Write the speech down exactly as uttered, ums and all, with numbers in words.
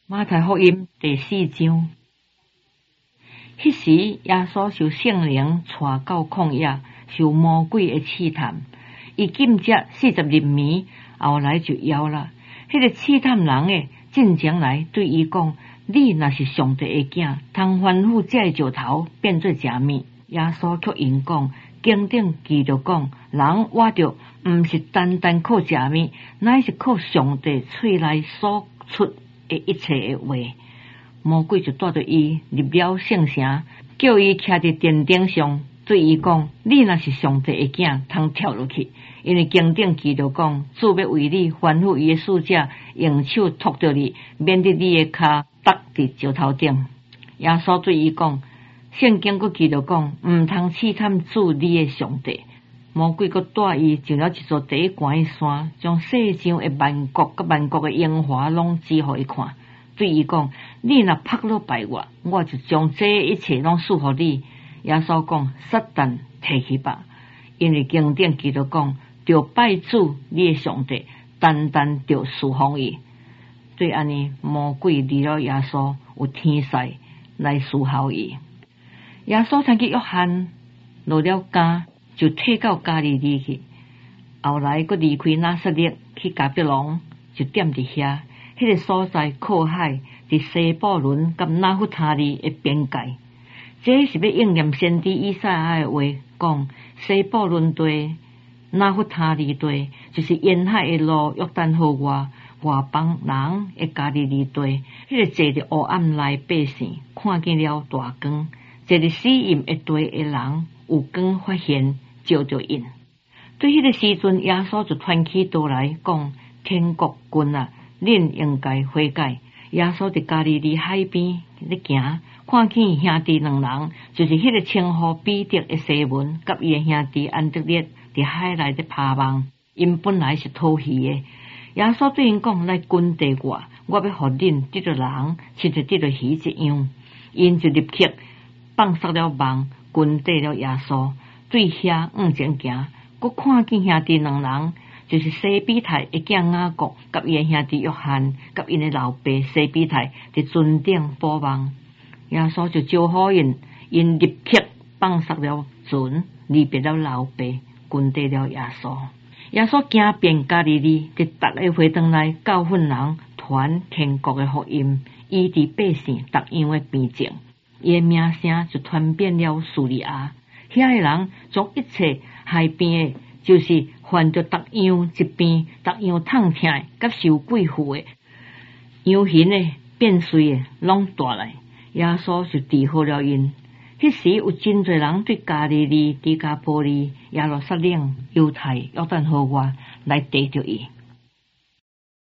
马太福音第四章，迄时耶稣受圣灵带到旷野，受魔鬼的试探。伊禁食四十日暝，后来就枵啦。迄、那个试探人诶，进前来对伊讲：你若是上帝的囝，通吩咐这石头变做食物。耶稣却因讲：经典记着讲，人活着毋是单单靠食物，乃是靠上帝喙内所出的一切的话。魔鬼就带着伊入了圣城，叫伊徛伫殿顶上，对伊讲：你若是上帝的囝，通跳落去，因为经典记着讲，主要为你吩咐伊的使者，用手托着你，免得你的脚踏伫石头顶。耶稣对伊讲：圣经佫记着讲，毋通试探主你的上帝。魔鬼佫带伊上了一座第一悬的山，将世上的万国甲万国的荣华拢指互伊看。对伊讲：你若拍落拜我，我就将这一切拢赐互你。耶稣讲：撒旦摕去吧，因为经典记着讲，着拜主你的上帝，单单着侍奉伊。对安尼，魔鬼离了耶稣有天使来侍候伊。耶稣听见约翰落了监，就退到加利利去。后来佫离开拿撒勒去迦百农，就踮伫遐。迄、那个所在靠海，伫西布伦甲拿弗他利的边界。这是要应验先知以赛亚的话，讲西布伦地、拿弗他利地，就是沿海的路约旦河外外邦人的加利利地。迄、那个坐伫黑暗内百姓，看见了大光；坐伫死荫的地的人，有光发现，照着因。对迄个时阵，耶稣就传起道来，讲天国近啊！恁应该悔改。耶稣伫加利利海边咧行，看见兄弟两人，就是迄个称呼彼得的西门，甲伊的兄弟安德烈伫海内咧拍网。因本来是讨鱼的。耶稣对因讲：来跟地我，我要互恁得着人，亲像得着鱼一样。因就立刻放杀了网，跟地了耶稣，对遐往前行，佫看见兄弟两人。就是西比太的囝雅各，甲伊的兄弟约翰，甲因的老爸西比太伫船顶捕网。耶稣就招呼因，因立刻放杀了船，离别了老爸，跟地了耶稣。耶稣行遍加利利，伫逐个会堂内教训人，传天国的福音，医治百姓逐样的病症。伊的名声就传遍了叙利亚，遐的人将一切害病的，就是患着逐样疾病、逐样痛痛、甲受鬼附的、羊形的、变碎的，拢带来。耶稣就治好了因。迄时有真侪人对加利利、迪加波利、耶路撒冷、犹太、约旦河外来跟着伊。